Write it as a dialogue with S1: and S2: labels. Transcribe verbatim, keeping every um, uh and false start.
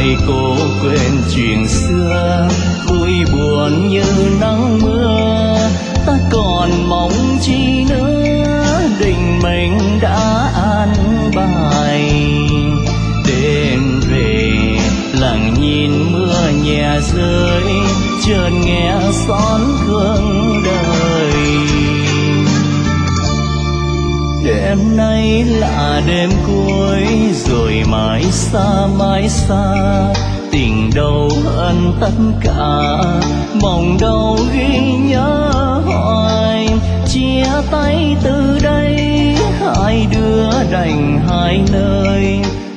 S1: hãy cố quên chuyện xưa, vui buồn như nắng mưa. Ta còn mong chi nữa, định mình đã an bài. Đêm về lặng nhìn mưa nhẹ rơi, chợt nghe xót thương đời. Đêm nay là đêm cuối, rồi mãi xa mãi xa. Tình đâu ân tất cả, mong đâu ghi nhớ hoài. Chia tay từ đây, hai đứa đành hai nơi.